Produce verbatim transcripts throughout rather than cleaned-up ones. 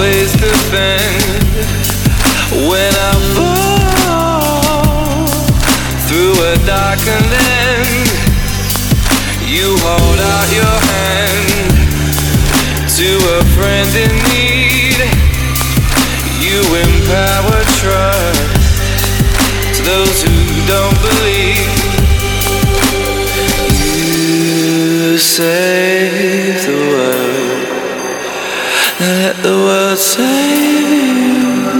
always defend. When I fall through a darkened end, you hold out your hand to a friend in need. You empower trust to those who don't believe. You save the world, now let the world save you.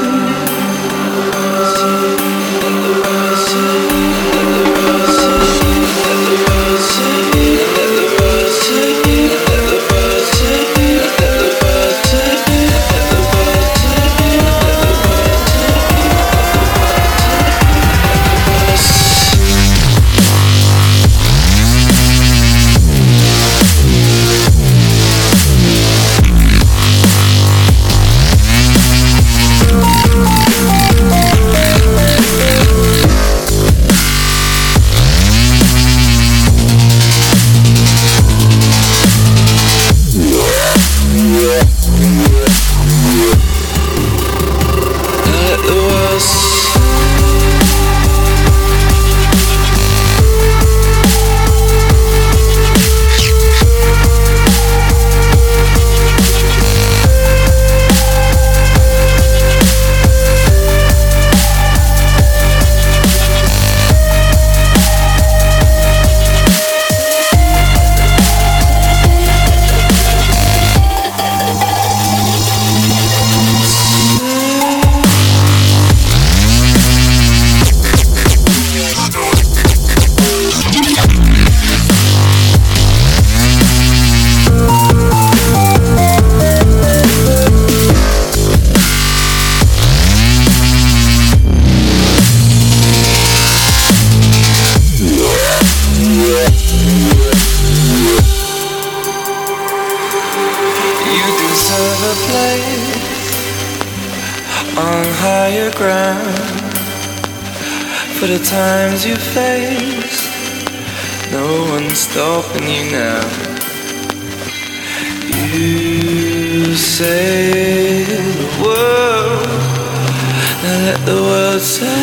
On higher ground, for the times you face, no one's stopping you now. You save the world, now let the world say